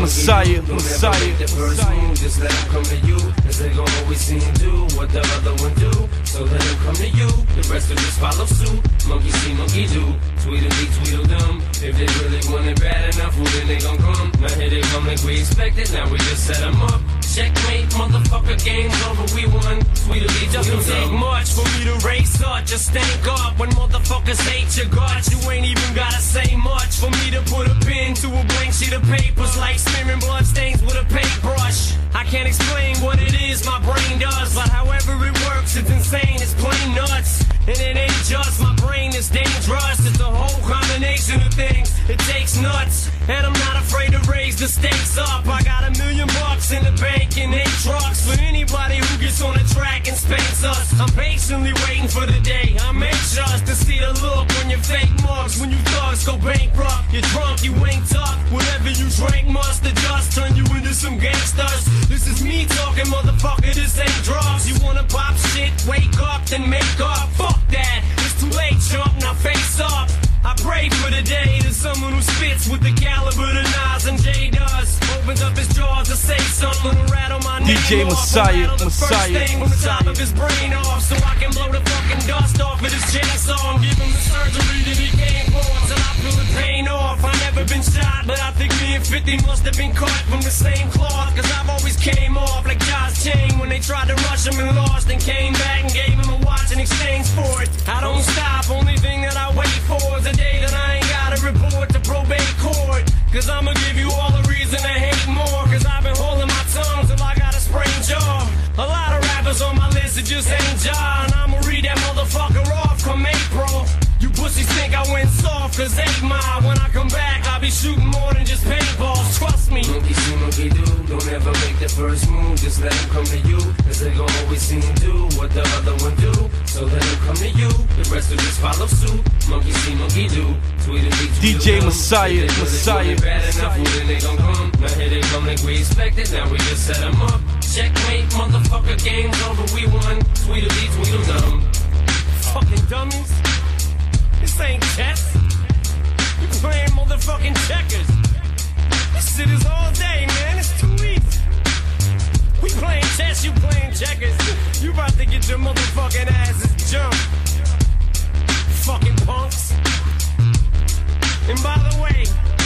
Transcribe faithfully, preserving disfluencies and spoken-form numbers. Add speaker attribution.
Speaker 1: Messiah, Messiah.
Speaker 2: The first move, just let them come to you, cause they gon' always see him do what the other one do. So let them come to you, the rest will just follow suit. Monkey see, monkey do, Tweedledee, Tweedledum. If they really want it bad enough, well then they gon' come. Now here they come like we expected, now we just set them up. Checkmate, motherfucker, game's over, we won. Tweedledee, doesn't take much for me to race up. Just stank up when motherfuckers hate your guts. You ain't even gotta say much for me to put a pen to a blank sheet of papers, like smearing blood stains with a paintbrush. I can't explain what it is my brain does, but however it works, it's insane, it's plain nuts. And it ain't just my brain that's dangerous, it's a whole combination of things. It takes nuts, and I'm not afraid to raise the stakes up. I got a million bucks in the bank and eight trucks for anybody who gets on the track and spanks us. I'm patiently waiting for the day, I'm anxious to see the look when you fake mugs, when you thugs go bankrupt. You're drunk, you ain't tough, whatever you drank must adjust, turn you into some gangsters. This is me talking, motherfucker, this ain't drugs. You wanna pop shit, wake up, then make up. Fuck that, it's too late, chump, now face up. I pray for the day that someone who spits with the caliber that Nas and Jay does opens up his jaws to say something, rattle my name
Speaker 1: D J Messiah,
Speaker 2: off,
Speaker 1: Messiah,
Speaker 2: first thing from the top of his brain off, so I can blow the fucking dust off of this chainsaw and give him the surgery that he came for, till I feel the pain off. I've never been shot, but I think me and fifty must have been cut from the same cloth, cause I've always came off like Josh Chain when they tried to rush him and lost, and came back and gave him a watch in exchange for it. I don't stop, only thing that I wait for is a day that I ain't gotta report to probate court, cause I'ma give you all a reason to hate more, cause I've been holding my tongue till I got a sprained jaw. A lot of rappers on my list that just ain't jaw, and I'ma read that motherfucker off come April. You pussies think I went soft cause eight mile. When I come back I'll be shooting more than just paintballs, trust me. Monkey see, monkey do, don't ever make the first move, just let them come to you, cause they gon' always see him do what the other one do. So let them come to you, the rest will just follow suit. Monkey see, monkey do, Tweedledee,
Speaker 1: D J Messiah, Messiah,
Speaker 2: bad enough, well then they gon' come. Now here they come like we expected, now we just set them up. Checkmate, motherfucker, game's over, we won. Tweedledee, Tweedledum.
Speaker 1: fucking dummies. This ain't chess. You playing motherfucking checkers. This shit is all day, man. It's too easy. We playing chess, you playing checkers. You about to get your motherfucking asses jumped. Fucking punks. And by the way,